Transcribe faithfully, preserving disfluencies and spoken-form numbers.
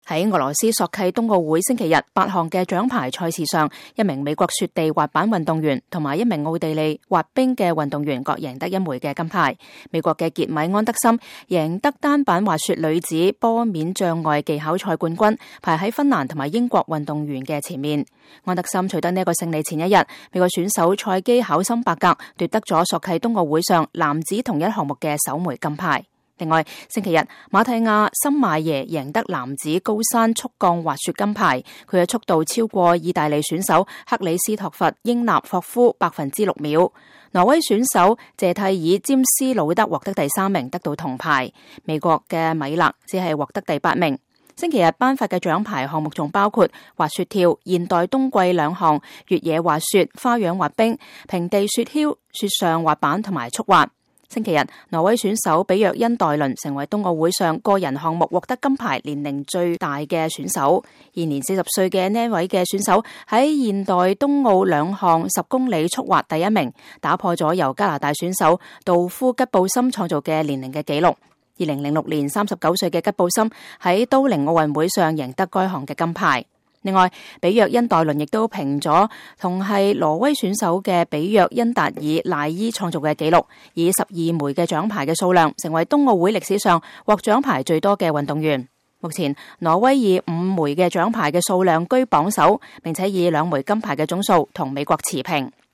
喺俄羅斯索契冬奧會星期日八項嘅獎牌賽事上，一名美國雪地滑板運動員同埋一名奧地利滑冰嘅運動員各贏得一枚嘅金牌。美國嘅傑米安德森贏得單板滑雪女子坡面障礙技巧賽冠軍，排喺芬蘭同埋英國運動員嘅前面。安德森取得呢個勝利前一日，美國選手賽基考森伯格奪得咗索契冬奧會上男子同一項目嘅首枚金牌。另外，星期日馬蒂亞森馬耶贏得男子高山速降滑雪金牌，佢嘅速度超過意大利選手克里斯托弗英納霍夫百分之六秒。挪威選手謝蒂爾詹斯魯德獲得第三名，得到銅牌。美國嘅米勒只係獲得第八名。星期日頒發嘅獎牌項目仲包括滑雪跳、現代冬季兩項、越野滑雪、花樣滑冰、平地雪橇、雪上滑板同埋速滑。星期日，挪威選手比約恩代倫成為冬奧會上個人項目獲得金牌年齡最大嘅選手。現年四十歲嘅呢位嘅選手喺現代冬奧兩項十公里速滑第一名，打破咗由加拿大選手杜夫吉布森創造嘅年齡嘅紀錄。二零零六年三十九歲嘅吉布森喺都靈奧運會上贏得該項嘅金牌。另外，比約恩代倫亦都平咗同係挪威選手嘅比約恩達爾賴伊創造嘅紀錄，以十二枚嘅獎牌嘅數量，成為冬奧會歷史上獲獎牌最多嘅運動員。目前，挪威以五枚嘅獎牌嘅數量居榜首，並且以兩枚金牌嘅總數同美國持平。